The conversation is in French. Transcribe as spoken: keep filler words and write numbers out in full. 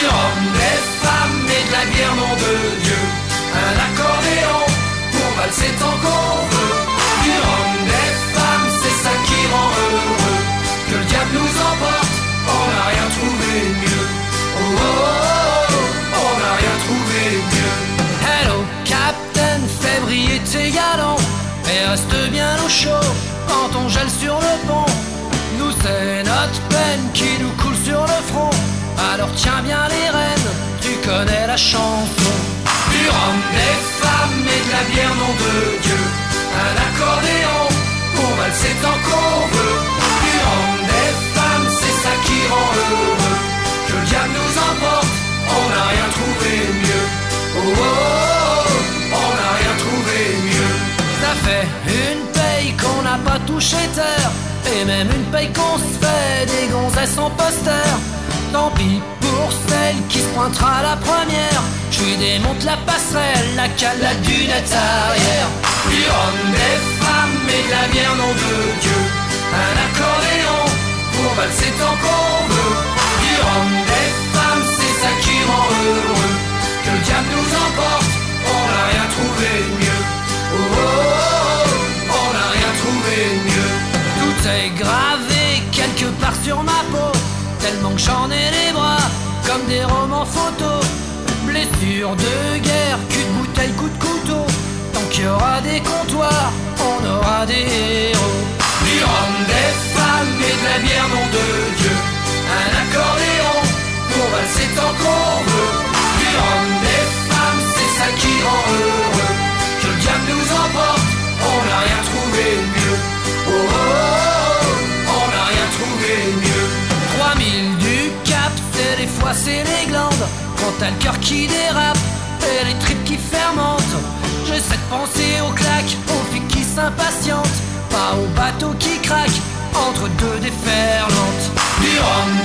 Du rhum, des femmes et de la bière, nom de Dieu. Un accordéon pour valser tant qu'on veut. Du rhum, des femmes, c'est ça qui rend heureux. Que le diable nous emporte, on n'a rien trouvé mieux. Oh oh oh, oh, on n'a rien trouvé mieux. Hello, Captain, fais briller tes galons et reste bien au chaud quand on gèle sur le pont. Nous c'est notre peine qui nous coule sur le front. Alors tiens bien les rênes, tu connais la chanson. Du rhum, des femmes et de la bière, nom de Dieu. Un accordéon pour valser tant qu'on veut. Du rhum, des femmes, c'est ça qui rend heureux. Que le diable nous emporte, on n'a rien trouvé mieux. Oh oh oh, on n'a rien trouvé mieux. Ça fait une paye qu'on n'a pas touché terre, et même une paye qu'on se fait des gonzesses en poster. Tant pis pour celle qui se pointera la première. Je lui démonte la passerelle, la cale, la dunette arrière. Du rhum, des femmes et de la bière, nom de Dieu. Un accordéon pour valser tant qu'on veut. Du rhum, des femmes, c'est ça qui rend heureux. Que le diable nous emporte, on n'a rien trouvé mieux. Oh oh oh, on n'a rien trouvé mieux. Tout est gravé quelque part sur ma peau, tellement que j'en ai les bras comme des romans photos. Blessures de guerre, cul de bouteille, coup de couteau. Tant qu'il y aura des comptoirs, on aura des héros. Du rhum, des femmes et de la bière, nom de Dieu. Un accordéon pour valser tant qu'on veut. Du rhum, des femmes, c'est ça qui rend heureux. Que le diable nous emporte, on n'a rien trouvé mieux. Oh oh oh, on n'a rien trouvé mieux. Trois mille du Cap, c'est des fois c'est les glandes. Quand t'as le cœur qui dérape et les tripes qui fermentent. J'essaie de penser aux claques, aux filles qui s'impatientent, pas aux bateaux qui craquent entre deux déferlantes. Du rhum,